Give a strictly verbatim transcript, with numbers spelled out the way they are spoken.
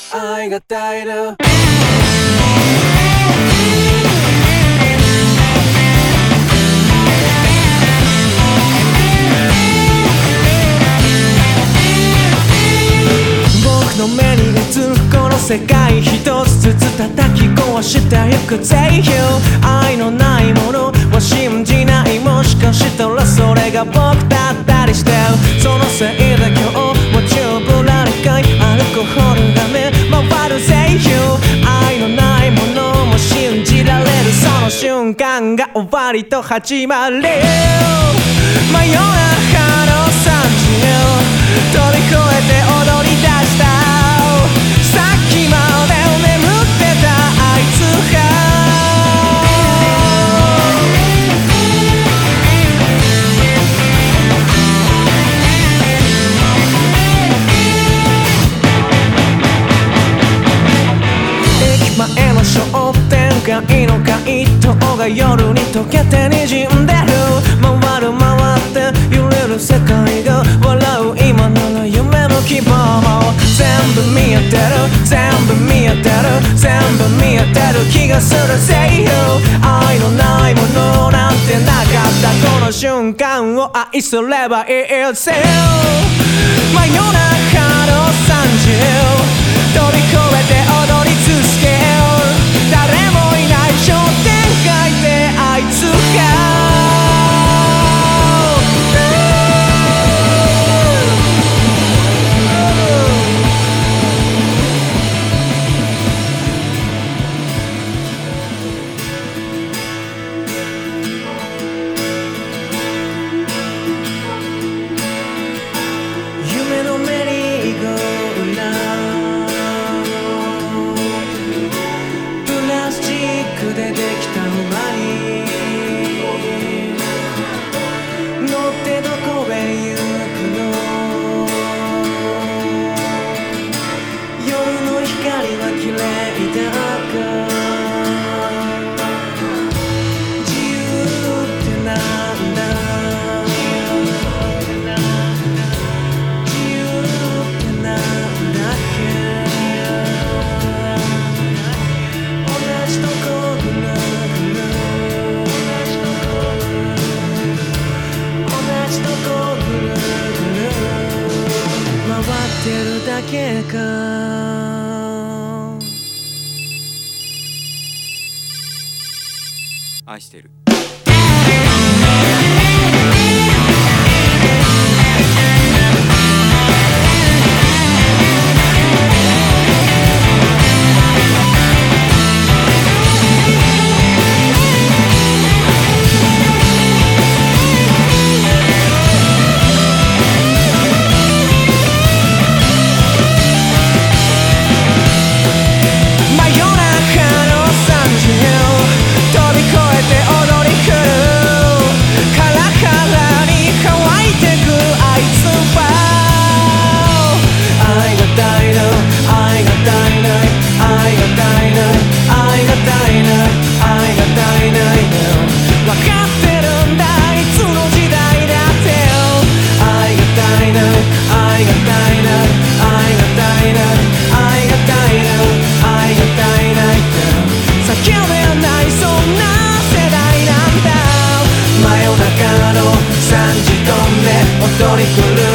愛が絶える僕の目に映るこの世界一つずつ叩き壊してゆく全部愛のないものは信じない。もしかしたらそれが僕だったりしてそのせいで今日もチューブラリかいアルコホルが目回る全部愛のないものも信じられるその瞬間が終わりと始まる真夜中のさんじ飛び越えて踊り出したさっきまで眠ってたあいつが駅前の商店街の街灯が夜に溶けて滲んでる回る回って揺れる世界が笑う今なら夢の希望全部見えてる全部見えてる全部見えてる気がするせいよ愛のないものなんてなかったこの瞬間を愛すればいいぜ真夜中のさんじ飛び越えて踊り続ける誰もいない商店街であいつがでできた馬に乗ってどこへ行くの夜の光は綺麗だか自由ってなんだ自由ってなんだっけ同じとこ回ってるだけか愛してる踊り狂う